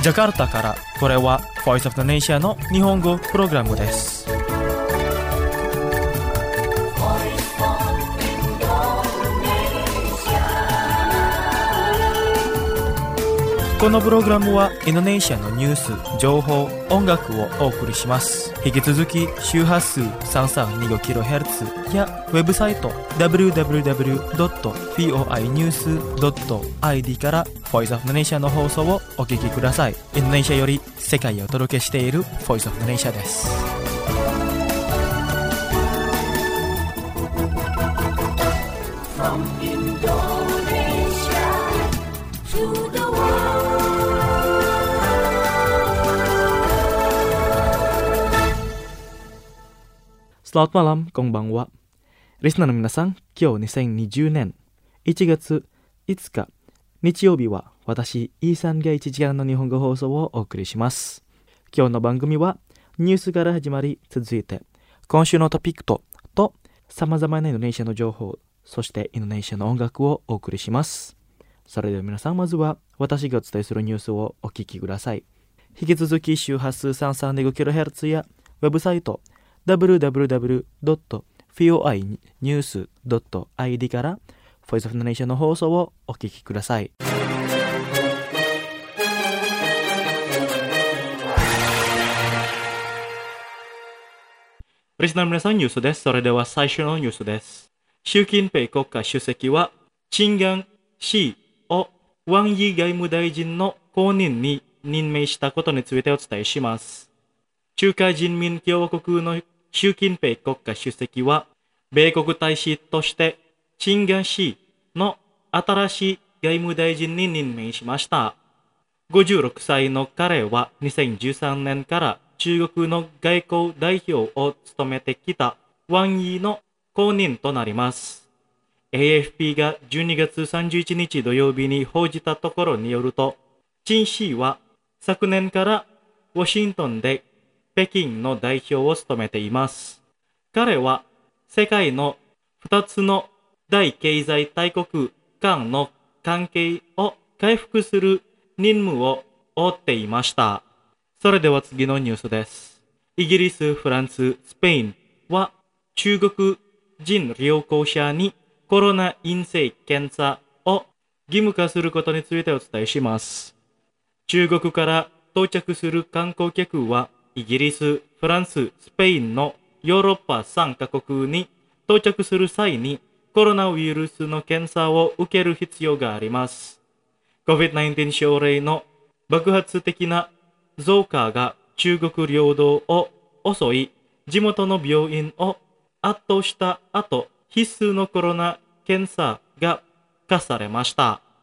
ジャカルタからこれは Voice of the Nation の日本語プログラムです。このプログラムはインドネシアのニュース、情報、音楽をお送りします。引き続き周波数 332kHz やウェブサイト www.voinews.id から Voice of the Nation の放送をお聞きください。インドネシアより世界をお届けしている Voice of the Nation です。Selamat malam, konbanwa. Listenerの皆さん、今日2020年1月5日日曜日は私、イーサンが1時間の日本語放送をお送りします。今日の番組はニュースから始まり、続いて今週のトピックと様々なインドネシアの情報、そしてインドネシアの音楽をお送りします。それでは皆さん、まずは私がお伝えするニュースをお聞きください。引き続き周波数 332kHz やウェブサイトwww.voinews.id から Voice of the Nation の放送をお聞きください。リスナーの皆さん、ニュースです。それでは最初のニュースです。習近平国家主席は陳元氏をワン・イ外務大臣の後任に任命したことについてお伝えします。中華人民共和国の習近平国家主席は、米国大使として陳元氏の新しい外務大臣に任命しました。56歳の彼は2013年から中国の外交代表を務めてきたワン・イの後任となります。AFP が12月31日土曜日に報じたところによると、陳氏は昨年からワシントンで北京の代表を務めています。彼は世界の2つの大経済大国間の関係を回復する任務を負っていました。それでは次のニュースです。イギリス、フランス、スペインは中国人旅行者にコロナ陰性検査を義務化することについてお伝えします。中国から到着する観光客はイギリス、フランス、スペインのヨーロッパ3カ国に到着する際にコロナウイルスの検査を受ける必要があります。COVID-19 症例の爆発的な増加が中国領土を襲い、地元の病院を圧倒した後、必須のコロナ検査が課されました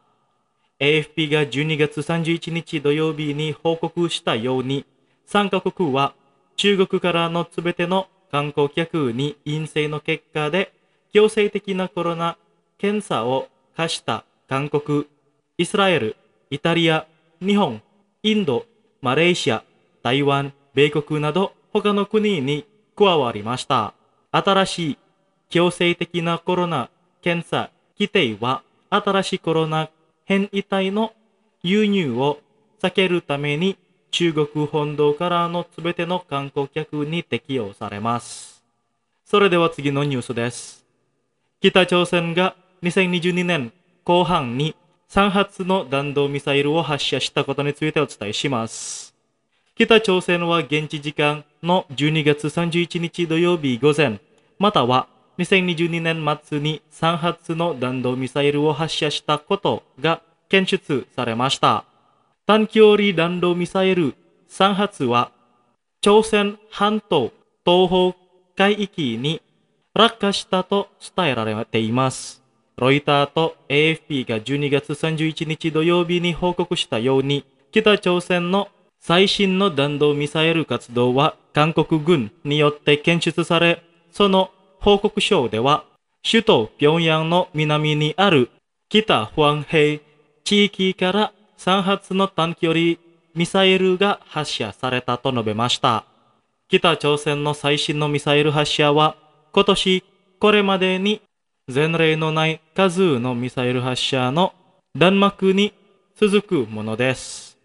。AFP が12月31日土曜日に報告したように、3カ国は中国からのすべての観光客に陰性の結果で強制的なコロナ検査を課した韓国、イスラエル、イタリア、日本、インド、マレーシア、台湾、米国など他の国に加わりました。新しい強制的なコロナ検査規定は新しいコロナ変異体の輸入を避けるために中国本土からのすべての観光客に適用されます。それでは次のニュースです。北朝鮮が2022年後半に3発の弾道ミサイルを発射したことについてお伝えします。北朝鮮は現地時間の12月31日土曜日午前、または2022年末に3発の弾道ミサイルを発射したことが検出されました。短距離弾道ミサイル3発は朝鮮半島東方海域に落下したと伝えられています。ロイターと AFP が12月31日土曜日に報告したように、北朝鮮の最新の弾道ミサイル活動は韓国軍によって検出され、その報告書では首都平壌の南にある北黄平地域から3発の短距離ミサイルが発射されたと述べました。北朝鮮の最新のミサイル発射は今年これまでに前例のない数のミサイル発射の弾幕に続くものです。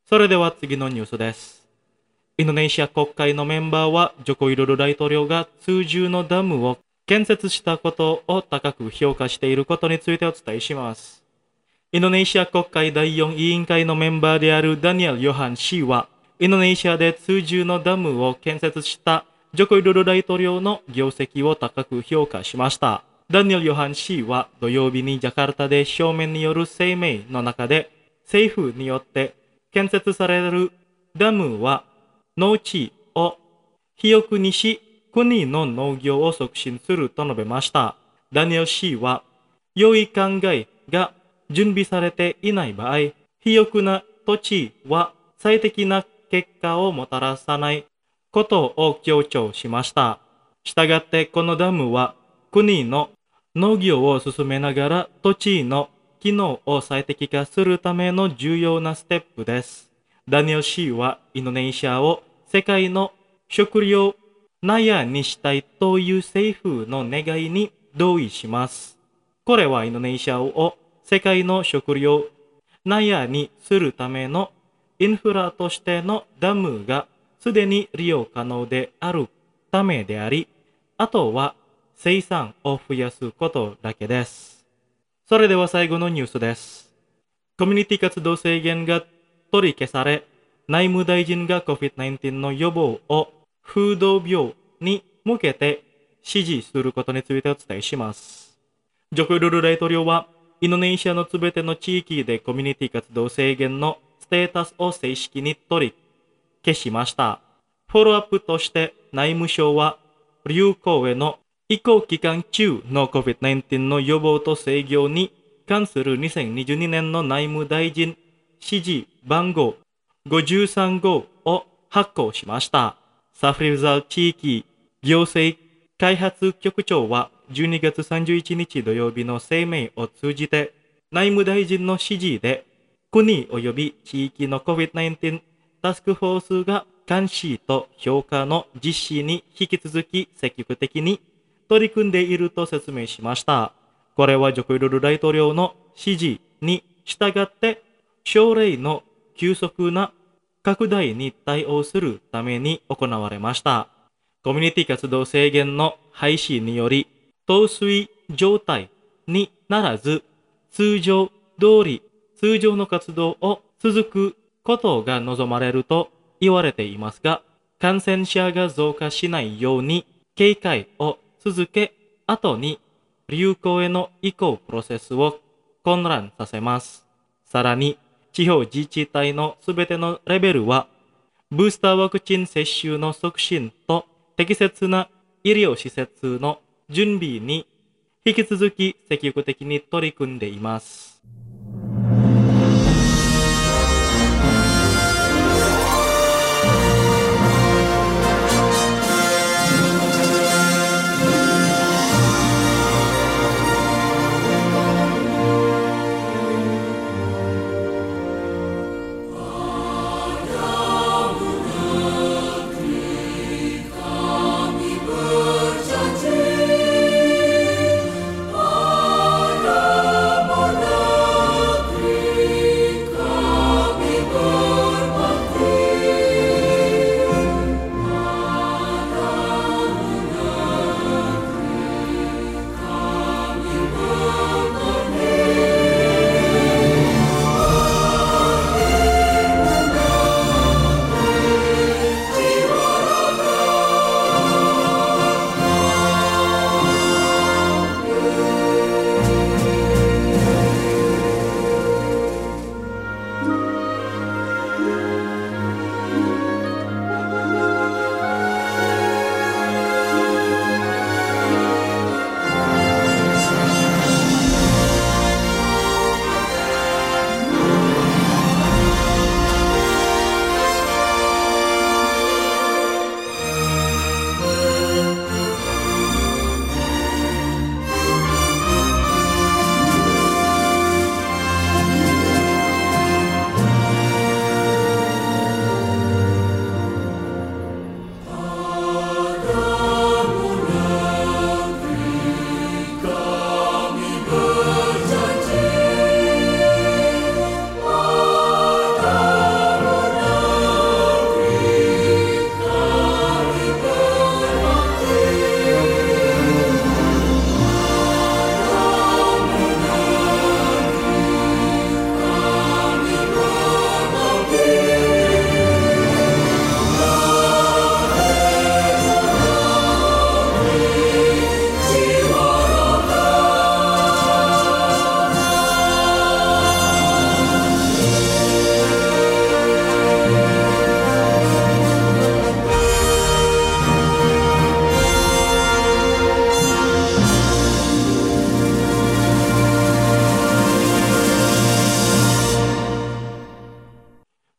それでは次のニュースです。インドネシア国会のメンバーはジョコ・ウィドド大統領が通常のダムを建設したことを高く評価していることについてお伝えします。インドネシア国会第4委員会のメンバーであるダニエル・ヨハン氏は、インドネシアで通常のダムを建設したジョコ・ウィドド大統領の業績を高く評価しました。ダニエル・ヨハン氏は土曜日にジャカルタで正面による声明の中で、政府によって建設されるダムは農地を肥沃にし、国の農業を促進すると述べました。ダニエル氏は、良い考えが準備されていない場合、肥沃な土地は最適な結果をもたらさないことを強調しました。したがってこのダムは国の農業を進めながら土地の機能を最適化するための重要なステップです。ダニエル氏はインドネシアを世界の食料納屋にしたいという政府の願いに同意します。これはインドネシアを世界の食料納屋にするためのインフラとしてのダムがすでに利用可能であるためであり、あとは生産を増やすことだけです。それでは最後のニュースです。コミュニティ活動制限が取り消され、内務大臣が COVID-19 の予防を風土病に向けて指示することについてお伝えします。ジョコ・ウィドド大統領は、インドネシアのすべての地域でコミュニティ活動制限のステータスを正式に取り消しました。フォローアップとして内務省は流行への移行期間中の COVID-19 の予防と制御に関する2022年の内務大臣指示番号53号を発行しました。サフリザル地域行政開発局長は12月31日土曜日の声明を通じて内務大臣の指示で国及び地域の COVID-19 タスクフォースが監視と評価の実施に引き続き積極的に取り組んでいると説明しました。これはジョコ・ウィドド大統領の指示に従って症例の急速な拡大に対応するために行われました。コミュニティ活動制限の廃止により、陶酔状態にならず、通常の活動を続くことが望まれると言われていますが、感染者が増加しないように警戒を続け、後に流行への移行プロセスを混乱させます。さらに、地方自治体のすべてのレベルは、ブースターワクチン接種の促進と適切な医療施設の準備に引き続き積極的に取り組んでいます。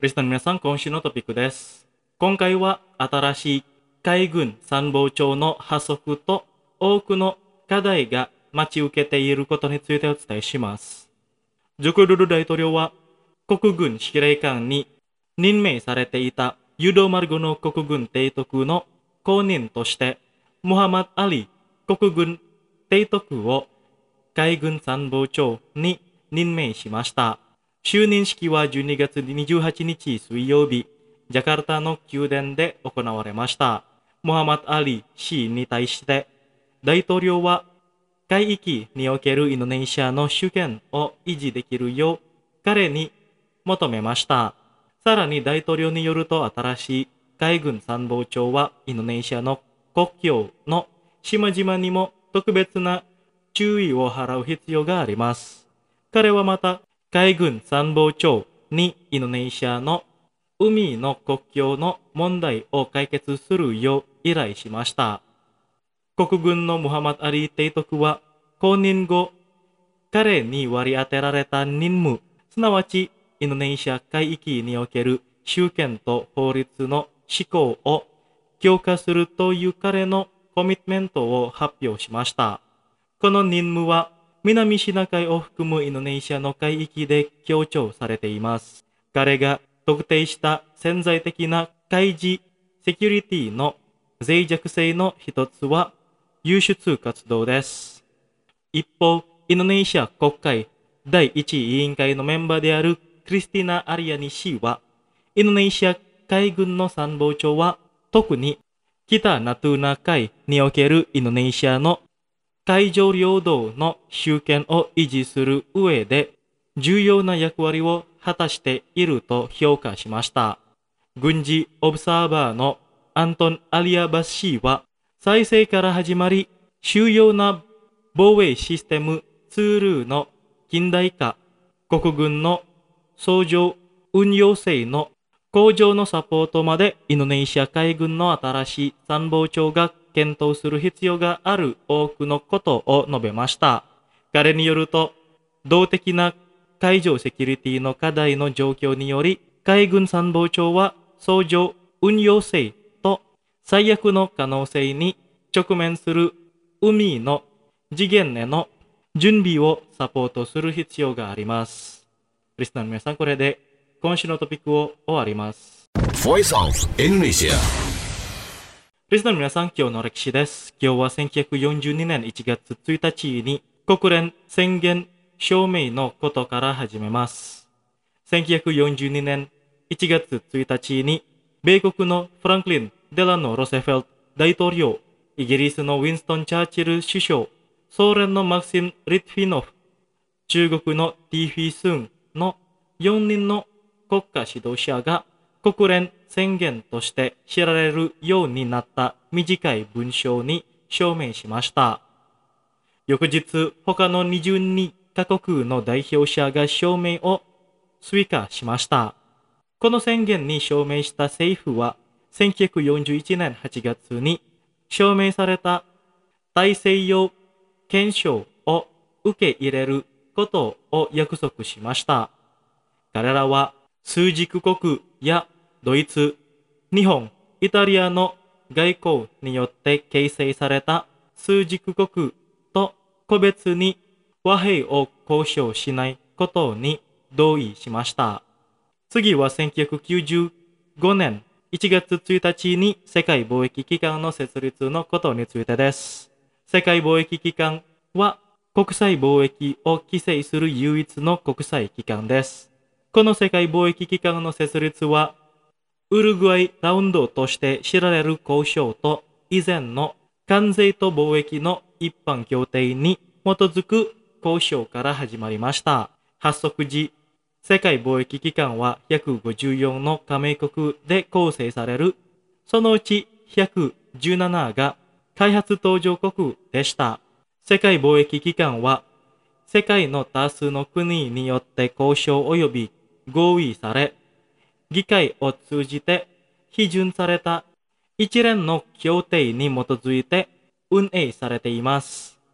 リスナーの皆さん、今週のトピックです。今回は新しい海軍参謀長の発足と多くの課題が待ち受けていることについてお伝えします。ジョコドド大統領は国軍司令官に任命されていたユドマルゴの国軍提督の後任としてムハマド・アリ国軍提督を海軍参謀長に任命しました。就任式は12月28日水曜日、ジャカルタの宮殿で行われました。ムハマド・アリ氏に対して大統領は海域におけるインドネシアの主権を維持できるよう彼に求めました。さらに大統領によると新しい海軍参謀長はインドネシアの国境の島々にも特別な注意を払う必要があります。彼はまた海軍参謀長にインドネシアの海の国境の問題を解決するよう依頼しました。国軍のムハマド・アリ提督は後任後、彼に割り当てられた任務、すなわちインドネシア海域における主権と法律の施行を強化するという彼のコミットメントを発表しました。この任務は南シナ海を含むインドネシアの海域で強調されています。彼が特定した潜在的な海事セキュリティの脆弱性の一つは輸出活動です。一方、インドネシア国会第一委員会のメンバーであるクリスティナ・アリアニ氏は、インドネシア海軍の参謀長は特に北ナトゥーナ海におけるインドネシアの海上領土の主権を維持する上で重要な役割を果たしていると評価しました。軍事オブザーバーのアントン・アリアバス氏は、再生から始まり、主要な防衛システムツールの近代化、国軍の操縦運用性の向上のサポートまでインドネシア海軍の新しい参謀長が検討する必要がある多くのことを述べました。彼によると、動的な海上セキュリティの課題の状況により、海軍参謀長は操縦運用性と最悪の可能性に直面する海の次元への準備をサポートする必要があります。リスナーの皆さん、これで今週のトピックを終わります。 Voice of Indonesia。 リスナーの皆さん、今日の歴史です。今日は1942年1月1日に国連宣言証明のことから始めます。1942年1月1日に米国のフランクリン・デラノ・ロセフェルト大統領、イギリスのウィンストン・チャーチル首相、ソ連のマクシム・リトフィノフ、中国のティーフィスンの4人の国家指導者が国連宣言として知られるようになった短い文章に署名しました。翌日、他の22カ国の代表者が署名を追加しました。この宣言に署名した政府は、1941年8月に署名された大西洋憲章を受け入れることを約束しました。彼らは枢軸国やドイツ、日本、イタリアの外交によって形成された枢軸国と個別に和平を交渉しないことに同意しました。次は1995年1月1日に世界貿易機関の設立のことについてです。世界貿易機関は国際貿易を規制する唯一の国際機関です。この世界貿易機関の設立は、ウルグアイラウンドとして知られる交渉と以前の関税と貿易の一般協定に基づく交渉から始まりました。発足時、世界貿易機関は154の加盟国で構成される。そのうち117が開発途上国でした。世界貿易機関は世界の多数の国によって交渉及び合意され、議会を通じて批准された一連の協定に基づいて運営されています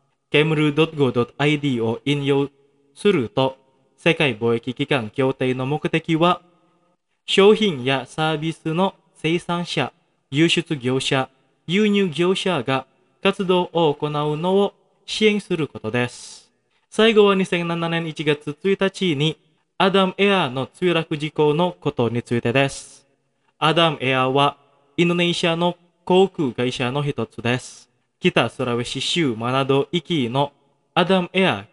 。kemru.go.id を引用すると、世界貿易機関協定の目的は、 商品やサービスの生産者、輸出業者、輸入業者が活動を行うのを支援することです。最後は2007年1月1日にアダムエアの墜落事故のことについてです。アダムエアはインドネシアの航空会社の一つです。北スラウェシ州マナド行きのアダムエア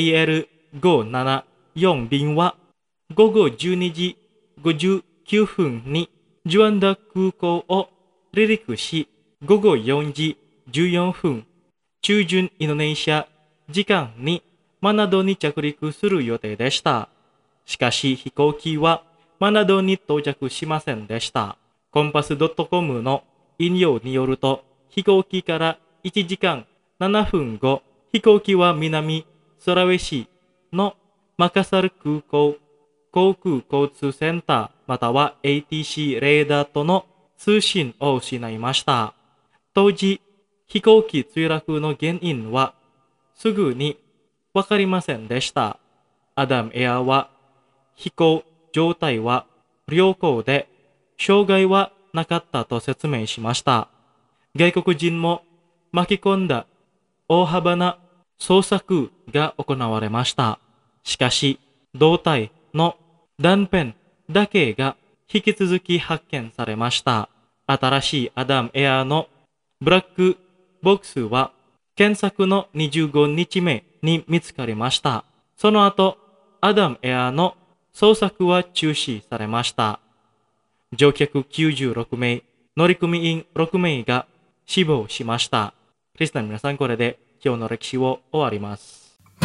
KL574 便は午後12時59分にジュアンダ空港を離陸し、午後4時14分中旬インドネシア時間にマナドに着陸する予定でした。しかし飛行機はマナドに到着しませんでした。コンパス .com の引用によると、飛行機から1時間7分後、飛行機は南スラウェシのマカサル空港航空交通センターまたは ATC レーダーとの通信を失いました。当時、飛行機墜落の原因はすぐにわかりませんでした。アダムエアは飛行状態は良好で障害はなかったと説明しました。外国人も巻き込んだ大幅な捜索が行われました。しかし、胴体の断片だけが引き続き発見されました。新しいアダムエアのブラックボックスは検索の25日目に見つかりました。その後、アダムエアの捜索は中止されました。乗客96名、乗組員6名が死亡しました。リスナーの皆さん、これで今日の歴史を終わります。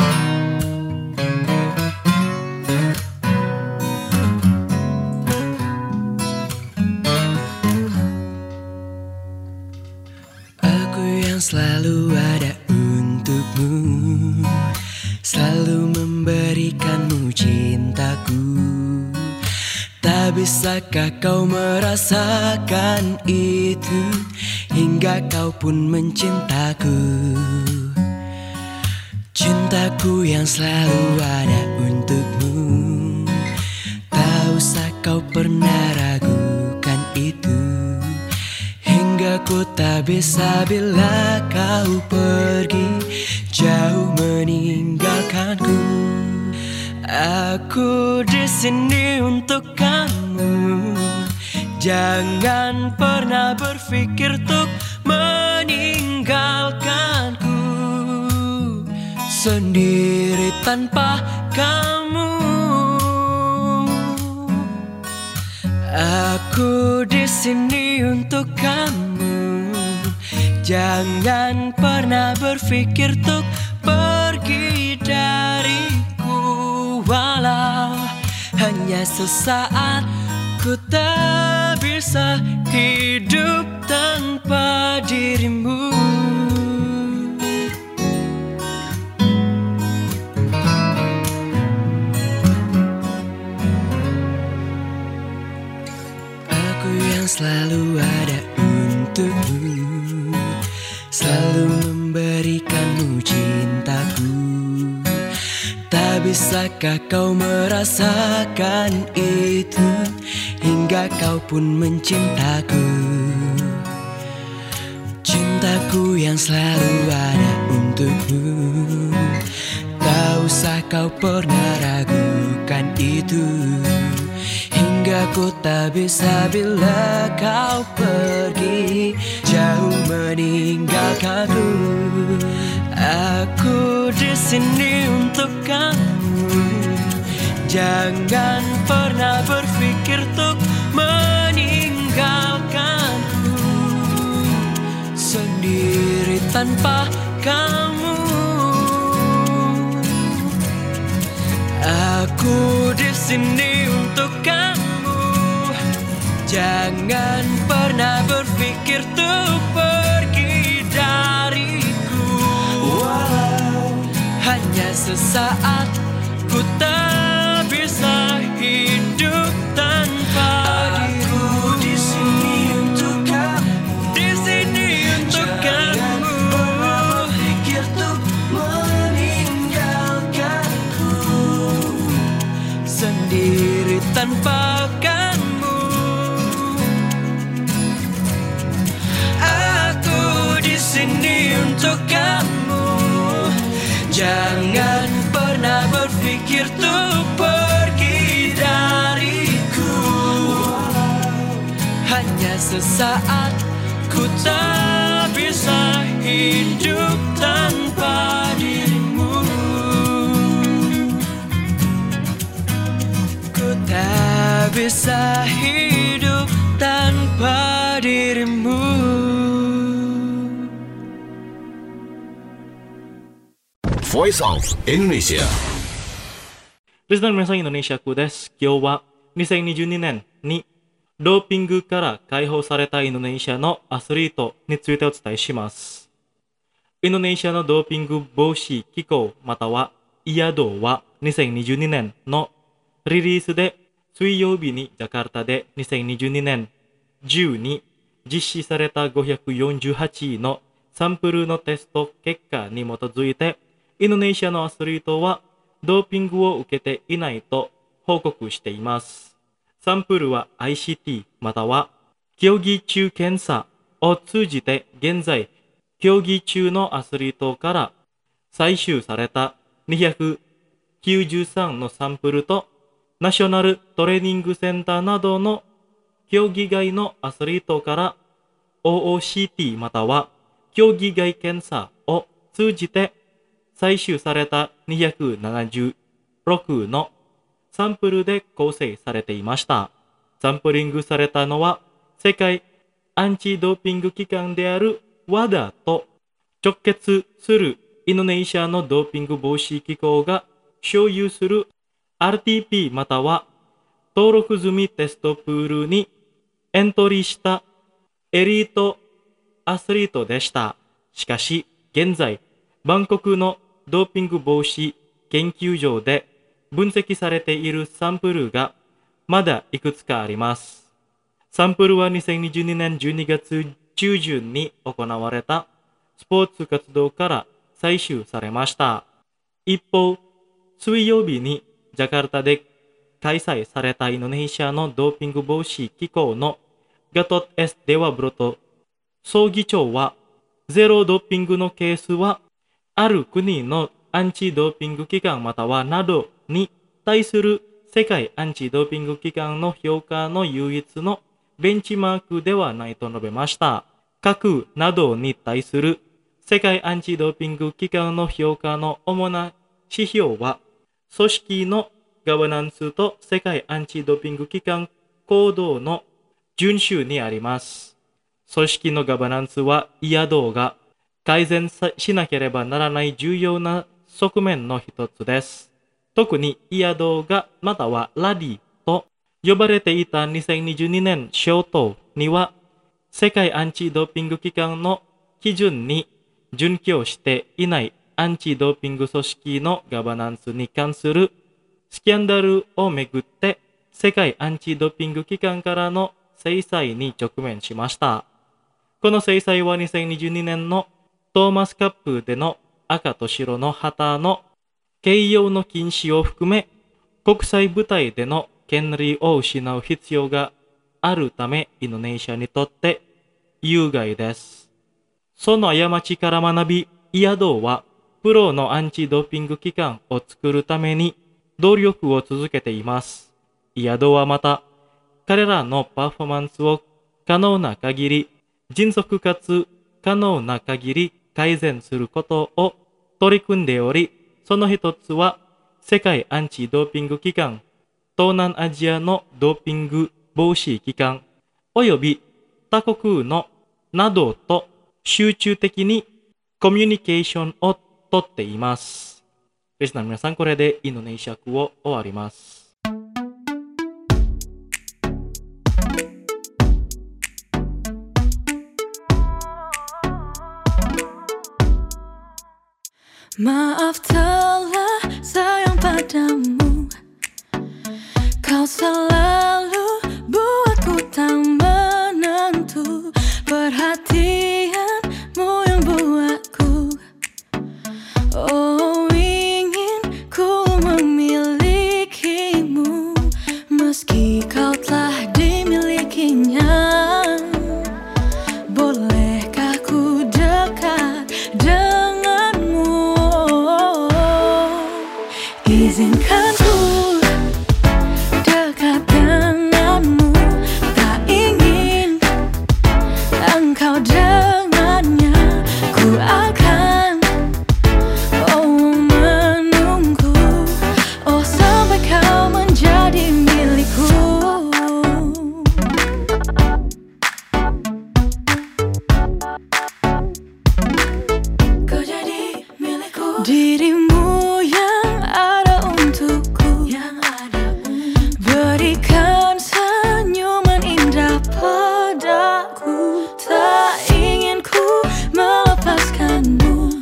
Selalu ada untukmu, selalu memberikanmu cintaku. Tak bisakah kau merasakan itu, hingga kau pun mencintaku. Cintaku yang selalu ada untukmu, tak usah kau pernah ragukan itu. Aku tak bisa bila kau pergi jauh meninggalkanku. Aku di sini untuk kamu. Jangan pernah berpikir untuk meninggalkanku sendiri tanpa kamu. Aku di sini untuk kamu. Jangan pernah berpikir untuk pergi dariku, walau hanya sesaat. Ku tak bisa hidup tanpa dirimu. Aku yang selalu ada untukmu, selalu memberikanmu cintaku. Tak bisakah kau merasakan itu, hingga kau pun mencintaku. Cintaku yang selalu ada untukmu, tak usah kau pernah ragukan itu. Hingga ku tak bisa bila kau pergi jauh meninggalkanku. Aku di sini untuk kamu. Jangan pernah berpikir untuk meninggalkanku sendiri tanpa kamu. Aku di sini untuk kamu. Jangan pernah berpikir untuk pergi dariku, walau hanya sesaat. Ku tak bisa hidup tanpa dirimu. Di sini untuk kamu, di sini untuk kamu. Pernah berpikir untuk meninggalkanku sendiri tanpa kamu. sesaat ku tak bisa hidup tanpa dirimu. Ku tak bisa hidup tanpa dirimu. Voice of Indonesia. リスナーの皆さん、インドネシアクです。今日は2022年にドーピングから解放されたインドネシアのアスリートについてお伝えします。インドネシアのドーピング防止機構またはIADOは2022年のリリースで水曜日にジャカルタで2022年10に実施された548のサンプルのテスト結果に基づいてインドネシアのアスリートはドーピングを受けていないと報告しています。サンプルは ICT または競技中検査を通じて現在競技中のアスリートから採取された293のサンプルとナショナルトレーニングセンターなどの競技外のアスリートから OOCT または競技外検査を通じて採取された276のサンプルで構成されていました。サンプリングされたのは世界アンチドーピング機関である WADA と直結するインドネシアのドーピング防止機構が所有する RTP または登録済みテストプールにエントリーしたエリートアスリートでした。しかし現在バンコクのドーピング防止研究所で分析されているサンプルがまだいくつかあります。サンプルは2022年12月中旬に行われたスポーツ活動から採取されました。一方、水曜日にジャカルタで開催されたインドネシアのドーピング防止機構のガトッ S デワブロト総議長はゼロドーピングのケースはある国のアンチドーピング機関またはなどに対する世界アンチドーピング機関の評価の唯一のベンチマークではないと述べました。各などに対する世界アンチドーピング機関の評価の主な指標は組織のガバナンスと世界アンチドーピング機関行動の遵守にあります。組織のガバナンスはIADOが改善しなければならない重要な側面の一つです。特にIADOがまたはラディと呼ばれていた2022年初頭には世界アンチドーピング機関の基準に準拠していないアンチドーピング組織のガバナンスに関するスキャンダルをめぐって世界アンチドーピング機関からの制裁に直面しました。この制裁は2022年のトーマスカップでの赤と白の旗の掲揚の禁止を含め国際舞台での権利を失う必要があるためインドネシアにとって有害です。その過ちから学び、IADOはプロのアンチドーピング機関を作るために努力を続けています。IADOはまた彼らのパフォーマンスを可能な限り迅速かつ可能な限り改善することを取り組んでおり、その一つは世界アンチドーピング機関、東南アジアのドーピング防止機関、および他国のなどと集中的にコミュニケーションをとっています。リスナーの皆さん、これでインドネシア語を終わります。 Maaf telah sayang padamu, kau selalu buatku tak menentu. Perhatianmu yang buatku, oh ingin ku memilikimu, meski kau telah dimilikinya. Bolehkah ku dekat denganmu? Izinkan ku dekat denganmu. Tak ingin akan menunggu sampai kau menjadi milikku. Kau jadi milikku. Dirimu yang ada untukku, berikan senyuman indah padaku. Tak ingin ku melepaskanmu.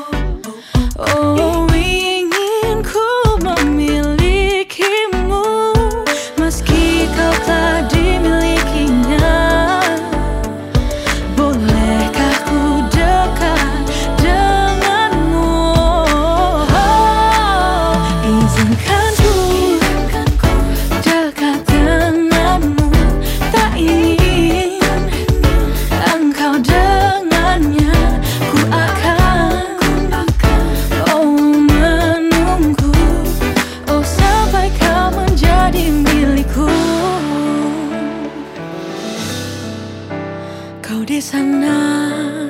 Oh, ingin ku memilikimu, meski kau telah dimilikinya. Bolehkah ku dekat denganmu? Izinkan ku dekat denganmu. Tak ingin engkau dengannya. Ku akan menunggu sampai kau menjadi milikku. Kau di sana,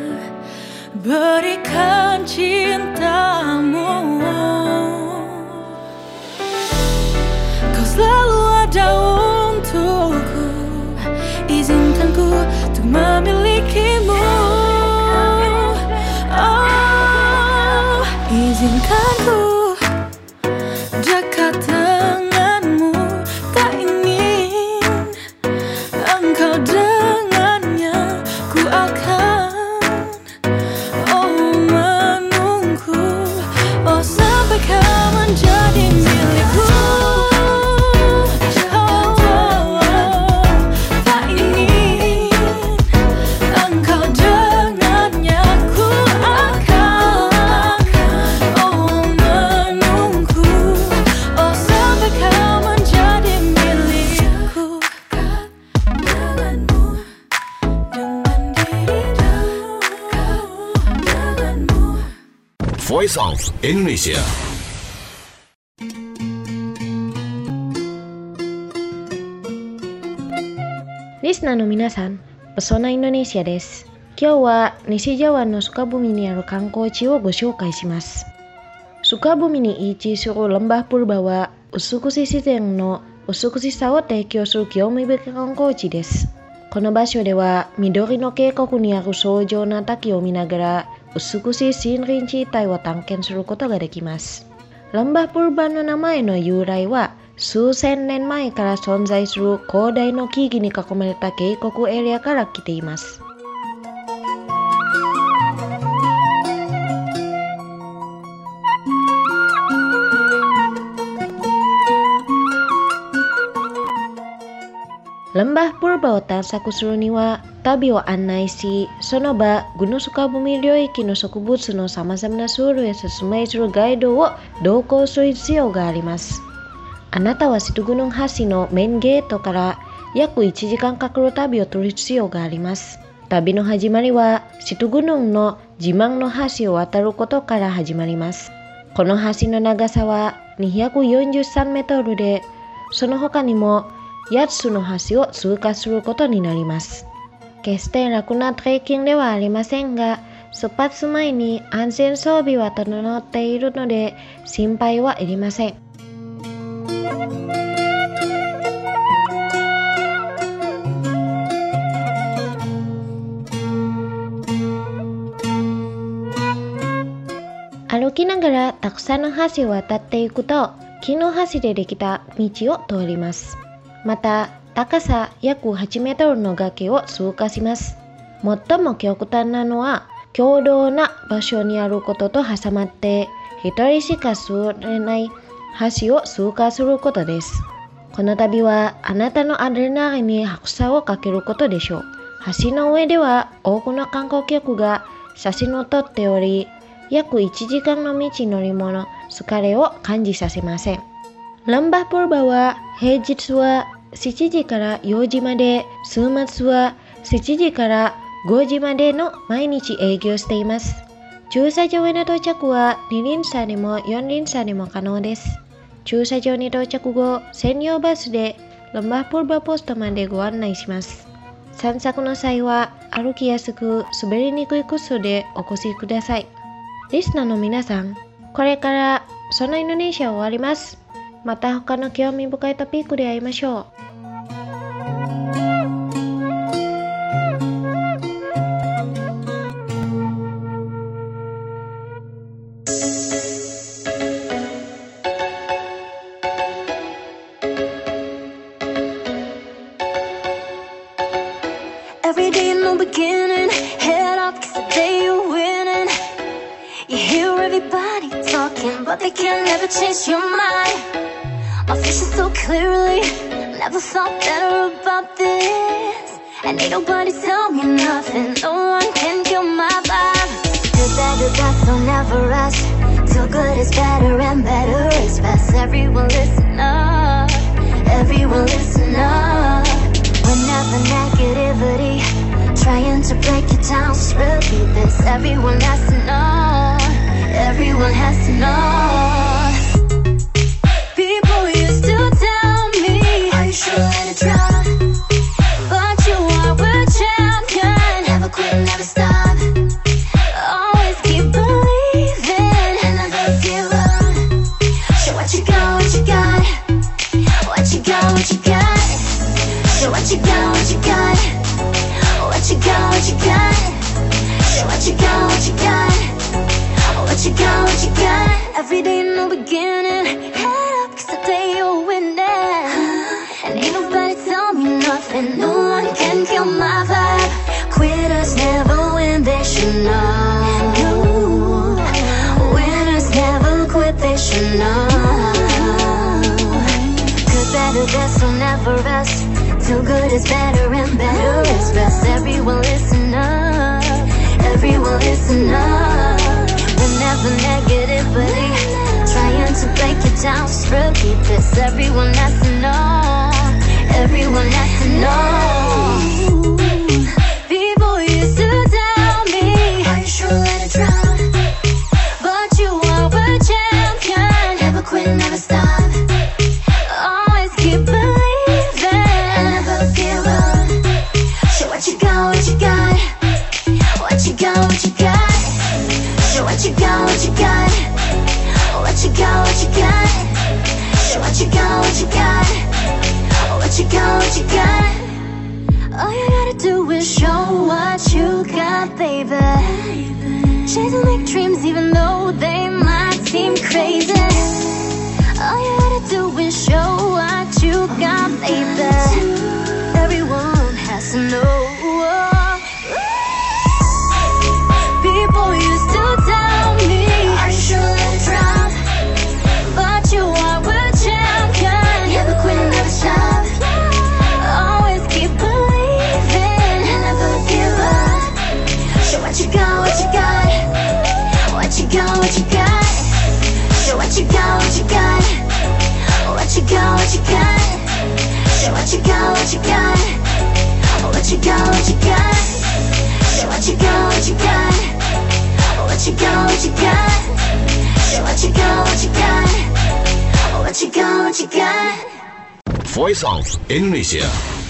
berikan cintamu. Kau selalu ada untukku. Izinkan ku untuk memilikimu. Oh, izinkan ku dekat denganmu. Tak ingin engkau dengannya. Ku akan menunggu sampai kau menjadi milikku. Tak ingin engkau dengannya. Ku akan menunggu sampai kau menjadi milikku. Denganmu, dengan dirimu, denganmu. Voice of Indonesia. Listenerの皆さん、Pesona Indonesia です。今日は西ジャワのスカブミにある観光地をご紹介します。スカブミに位置するLembah Purbaは美しい自然の美しさを提供する興味深い観光地です。この場所では緑の渓谷にある壮大な滝を見ながら美しい森林地帯を探検することができます。Lembah Purbaの名前の由来は数千年前から存在する広大な木々に囲まれた渓谷エリアから来ています。Lembah Purbaを探索するには旅を案内し、その場Gunung Sukabumi領域の植物のさまざまな種類へ説明するガイドを同行する必要があります。あなたはシトグヌン橋のメインゲートから約1時間かかる旅を取る必要があります。旅の始まりはシトグヌンの自慢の橋を渡ることから始まります。この橋の長さは243メートルで、その他にも8つの橋を通過することになります。決して楽なトレッキングではありませんが、出発前に安全装備は整っているので心配はいりません。歩きながらたくさんの橋を渡っていくと、木の橋でできた道を通ります。また、高さ約8メートルの崖を通過します。最も極端なのは、狭道な場所にあることと挟まって、一人しか通れない橋を通過することです。この旅はあなたのアドレナリンに拍車をかけることでしょう。橋の上では多くの観光客が写真を撮っており、約1時間の道のりも疲れを感じさせません。Lembah Purbaは平日は7時から4時まで、週末は7時から5時までの毎日営業しています。駐車場への到着は2輪車でも4輪車でも可能です。駐車場に到着後、専用バスでLembah Purbaポストまでご案内します。 散策の際は歩きやすく滑りにくい靴でお越しください。リスナーの皆さん、これからそのインドネシア終わります。また他の興味深いトピックで会いましょう。 Every day in the beginning, head up, 'cause the day you're winning. You hear everybody talking, but they can never change your mind. My vision so clearly, never felt better about this. And ain't nobody tell me nothing, no one can kill my vibe. Good, bad, good, bad, so never rest. Too good is better and better is best. Everyone listen up, everyone listen up. Whenever negativity trying to break you down, just repeat this. Everyone has to know, everyone has to know. People used to tell me, are you sure let it drop? But you are a champion, never quit, never stop. Always keep believing and never give up. Show what you got, what you got. What you got, what you got. Show what you got, what you got. What you got, what you got. Show what you got, what you got. What you got, what you got. Every day in the beginning, head up, 'cause today you're winning. And ain't nobody tell me nothing, no one can kill my vibe. Quitters never win, they should know. Winners never quit, they should know. Good, better, best, will never rest. Too good is better and better is best. Everyone listen up, everyone listen up. Whenever negativity trying to break you down, just repeat this. Everyone has to know, everyone has to know. People used to tell me, are you sure let it drop? But you are a champion, never quit, never stop. Always keep believing, never give up. Show what you got, what you got. What you got, what you got. Show what you got, what you got. What you got, what you got. Show what you got, what you got. What you got, what you got. All you gotta do is show what you got, baby. Chasing big dreams even though they might seem crazy. All you gotta do is show what you got, baby. Everyone has to know. People used to tell me, are you sure let it drop? But you are a champion, never quit, never stop. Always keep believing and never give up. Show what you got, what you got. What you got, what you got. Show what you got, what you got. What you got, what you got. Show what you got, what you got. What you got, what you got. Show what you got, what you got. What you got, what you got. Show what you got, what you got. What you got, what you got. Voice of Indonesia.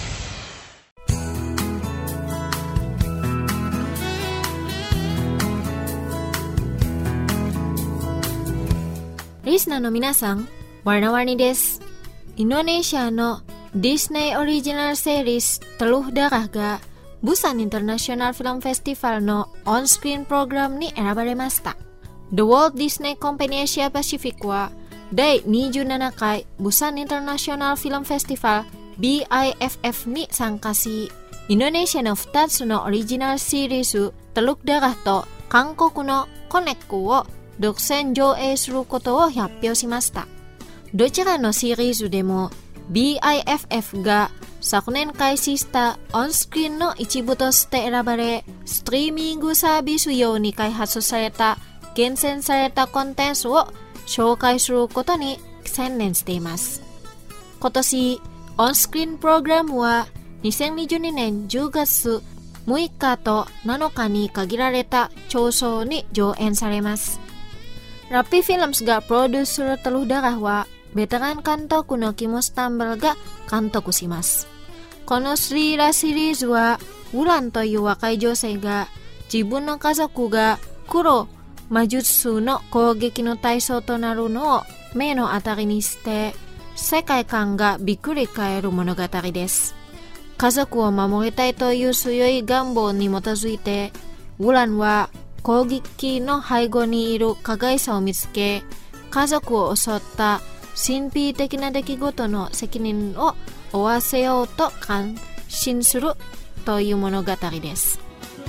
Listener の皆さん、warna-warniです。インドネシアのディズニーオリジナルセリーズTeluh DarahがBusan International Film Festival のオンスクリーンプログラムに選ばれました。The Walt Disney Company Asia Pacific は第27回 Busan International Film Festival BIFF に参加し、インドネシアの2つのオリジナルシリーズTeluh Darahと韓国のコネックを独占上映することを発表しました。どちらのシリーズでも BIFF が昨年開始したオンスクリーンの一部として選ばれ、ストリーミングサービス用に開発された厳選されたコンテンツを紹介することに専念しています。今年、オンスクリーンプログラムは2022年10月6日と7日に限られた調査に上演されます。ラッピーフィルムスがプロデュースするTeluh Darahはベテラン監督のキム・スタンベルが監督します。 このスリラシリーズはウランという若い女性が自分の家族が黒魔術の攻撃の対象となるのを目の当たりにして世界観がびっくり変える物語です。家族を守りたいという強い願望に基づいてウランは攻撃の背後にいる加害者を見つけ、家族を襲った神秘的な出来事の責任を負わせようと感心するという物語です。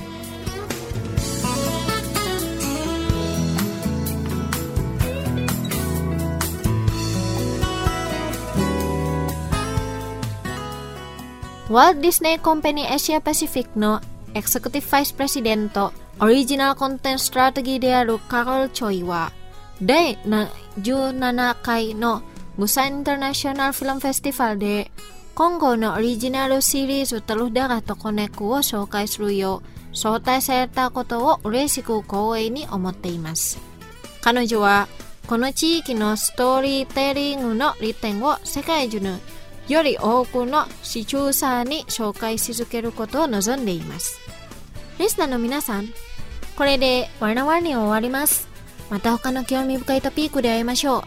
ワルト・ディズニー・コンパニー・アジア・パシフィックのエグゼクティブ・バイス・プレシデント、オリジナルコンテンツストラテギーであるカロル・チョイは、第17回のブサン・インターナショナル・フィルム・フェスティバルで、今後のオリジナルシリーズタルダラとコネクを紹介するよう招待されたことを嬉しく光栄に思っています。彼女は、この地域のストーリーテリングの利点を世界中のより多くの視聴者に紹介し続けることを望んでいます。リスナーの皆さん、これでワナワニを終わります。また他の興味深いトピックで会いましょう。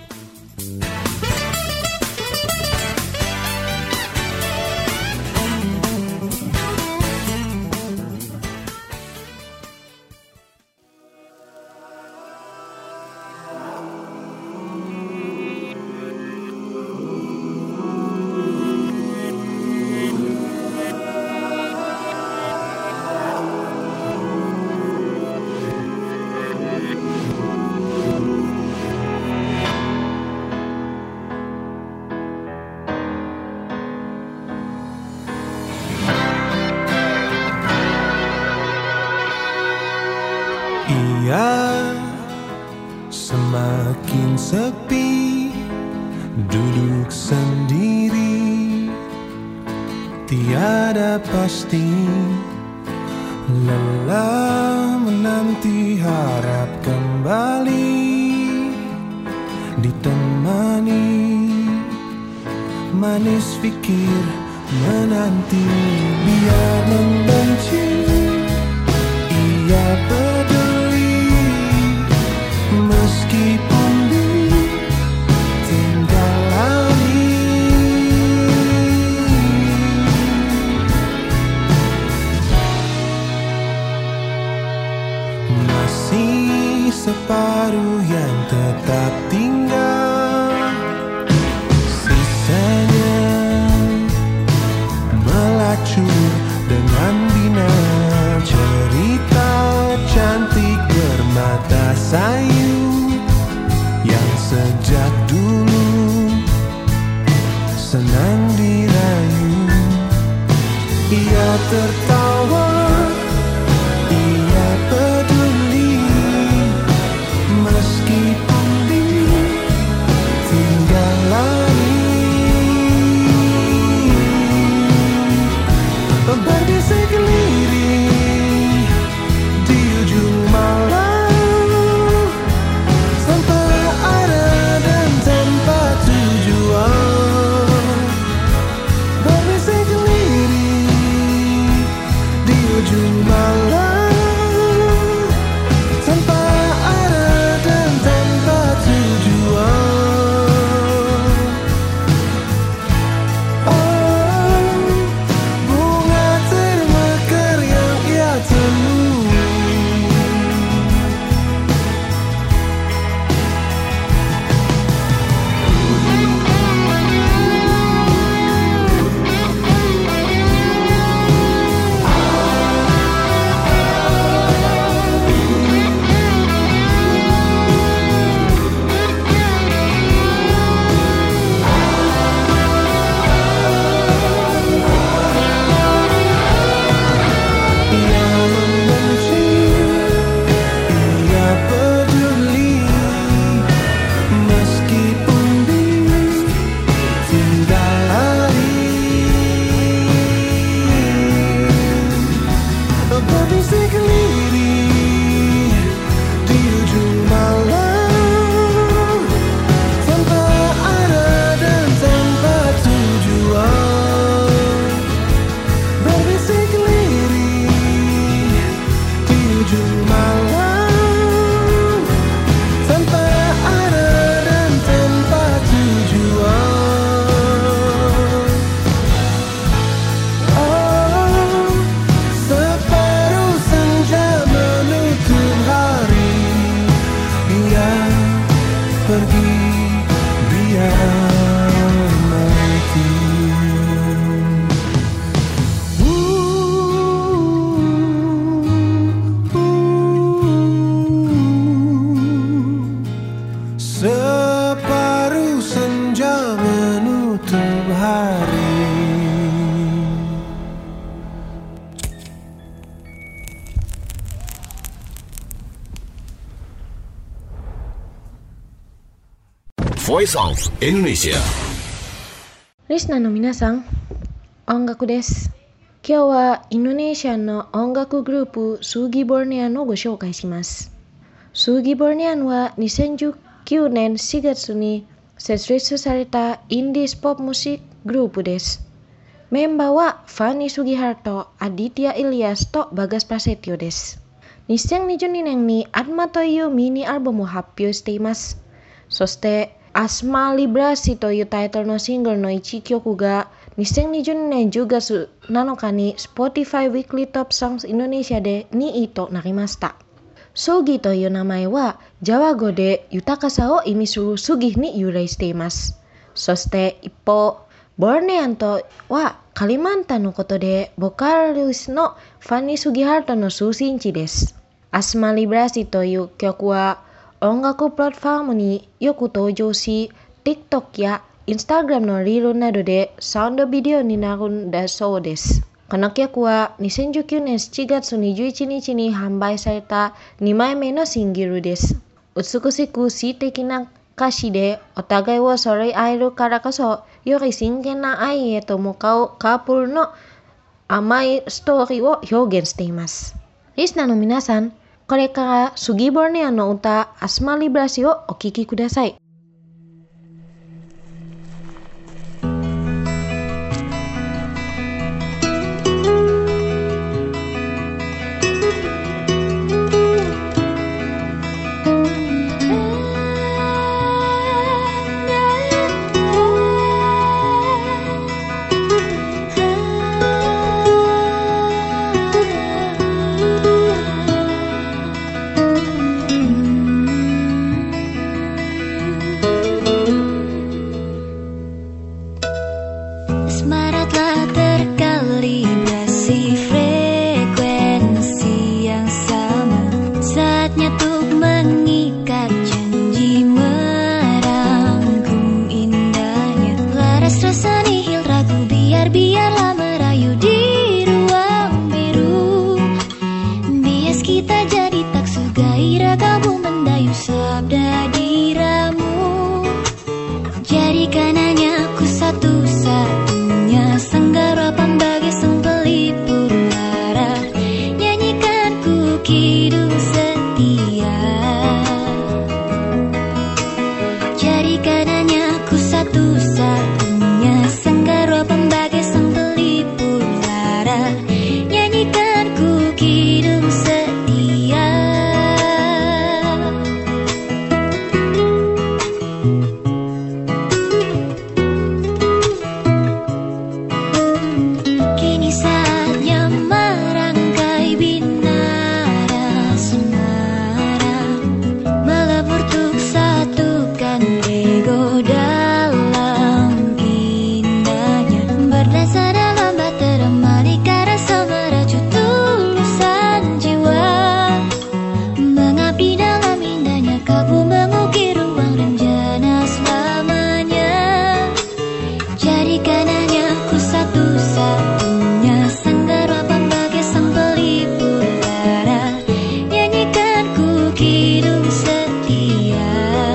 Ia semakin sepi, duduk sendiri, tiada pasti, lelah menanti harap kembali ditemani, manis fikir menanti, biar membenci ia peduli, meskipun ditinggal lagi. Masih separuh yang tetap tinggal, sisanya melacur dengan bina, cerita cantik bermata sayu yang sejak dulu senang dirayu. Ia tertawa, ia peduli, meskipun ditinggal lagi. Berdesir keliling di ujung malam, tanpa arah dan tanpa tujuan. Berdesir keliling pergi, biar mati. Separuh senja menutup hari. Voice of Indonesia. リスナーの皆さん、音楽です。今日はインドネシアの音楽グループスーギーボルネアンをご紹介します。スーギーボルネアンは2019年4月に設立されたインディーズポップミュージックグループです。メンバーはファニー・スギハルト、アディティア・イリアスとバガス・パセティオです。2022年にアトマというミニアルバムを発表しています。そしてAsma Librasi というタイトルのシングルの1曲が2022年10月7日に Spotify Weekly Top Songs Indonesia で2位となりました。ソギという名前はジャワ語で豊かさを意味するスギに由来しています。そして一方、ボルネアンとはカリマンタンのことでボカリストのファニー・スギハルトの出身地です。Asma Librasi という曲は音楽プラットフォームによく登場し、TikTok や Instagram のリールなどでサウンドビデオになるんだそうです。この曲は2019年7月21日に販売された2枚目のシングルです。美しく詩的な歌詞でお互いを揃い合えるからこそ、より真剣な愛へと向かうカップルの甘いストーリーを表現しています。リスナーの皆さん、これからスギーボルネアンの歌アスマリブラシをお聴きください。 Asmara telah terkalibrasi frekuensi yang sama. Saatnya untuk mengikat janji merangkum indahnya. Laras rasa nihil ragu biarlah merayu di ruang biru. Bias kita jadi tak segairah kamu mendayu sabda diramu. Jadikan hanya aku satu-satunya sanggara pembagai sang pelipur lara. Nyanyikan ku kidung setia. Jadikan hanya aku satu-satunya sanggara pembagai sang pelipur lara. Nyanyikan ku kidung setia. Kini saatnya merangkai binara asmara, melebur untuk satukan ego dalam indahnya. Berdansa dalam bahtera malika rasa merajut tulusan jiwa. Mengabdi dalam indahnya kalbu mengukir ruang rencana selamanya. Jadikan hanya ku satu-satunya sanggara pembagai sang pelipur lara. Nyanyikan ku kidung setia.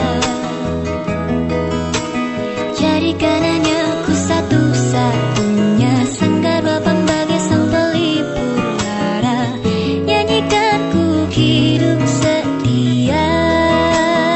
Jadikan hanya ku satu-satunya sanggara pembagai sang pelipur lara. Nyanyikan ku kidung setia.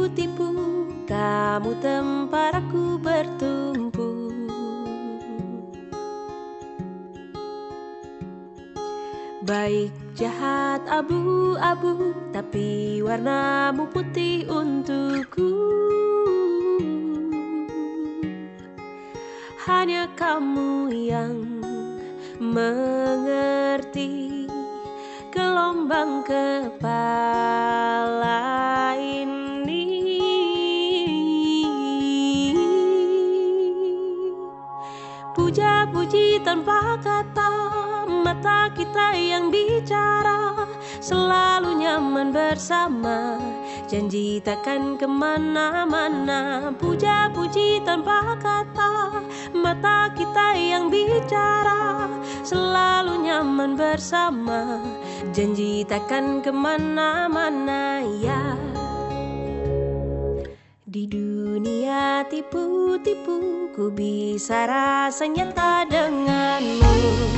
tipu-tipu, kamu tempat aku bertumpu. Baik jahat abu-abu, tapi warnamu putih untukku. Hanya kamu yang mengerti gelombang kepala ini. Puja-puji tanpa kata, mata kita yang bicara, selalu nyaman bersama, janji takkan kemana-mana. Puja-puji tanpa kata, mata kita yang bicara, selalu nyaman bersama, janji takkan kemana-mana ya. Di dunia tipu-tipu, ku bisa rasa nyata denganmu.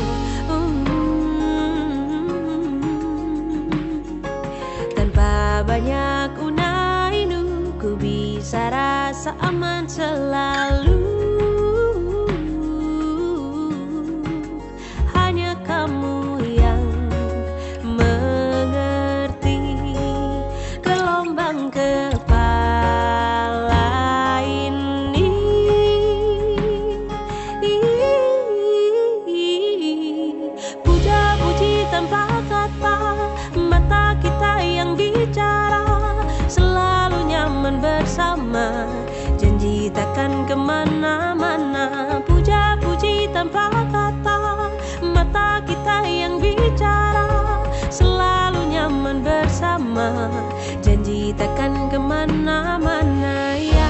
Tanpa banyak unai-unu, ku bisa rasa aman selalu. Hanya kamu yang mengerti gelombang kepala ini. Puja-puji tanpa kata, mata kita yang bicara, selalu nyaman bersama, janji takkan kemana-mana. Puja-puji tanpa kata, mata kita yang bicara, selalu nyaman bersama, janji takkan kemana-mana ya.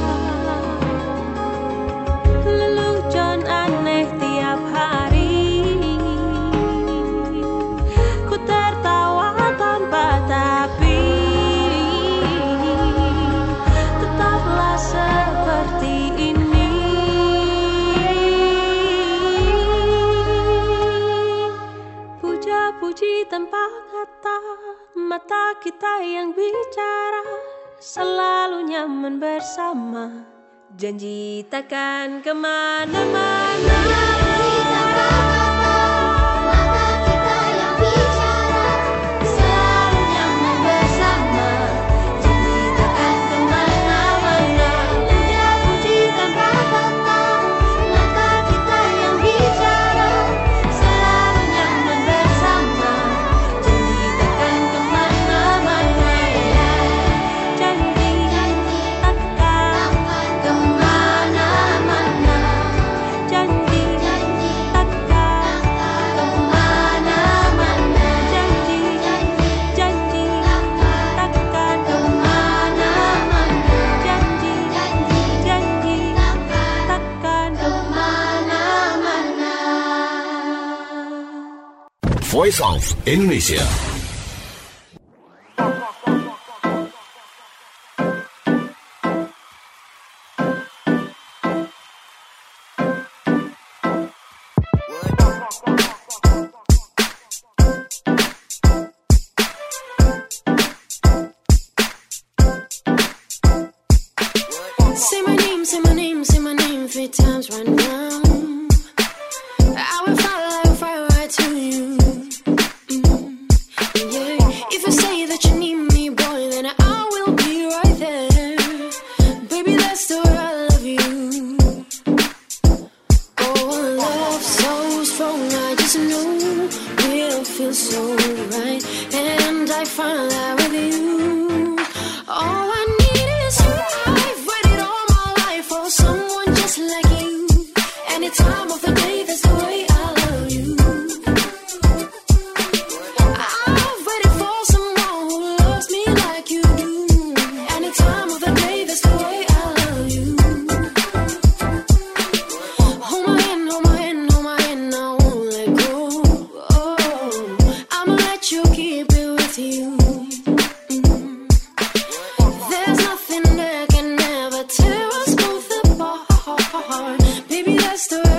Lelucon aneh tiap hari, ku tertawa tanpa tapi, tetaplah seperti ini. Puja-puji tanpa kata, mata kita yang bicara, selalu nyaman bersama, janji takkan kemana-mana. Voice of Indonesia. Say my name, say my name, say my name 3 times right now. I will fly right to you. Yeah. If you say that you need me, boy, then I will be right there. Baby, that's the way I love you. Oh, our love so strong, I just know we'll feel so right. And I find that with you, all I need is you. I've waited all my life for someone just like you. Any time of the day, that's the way I love you. I've waited for someone who loves me like you do. Any time of the day, that's the way I love you. Hold my hand, hold my hand, hold my hand, I won't let go. Oh, I'ma let you keep it with you. There's nothing that can ever tear us both apart. Baby, that's the way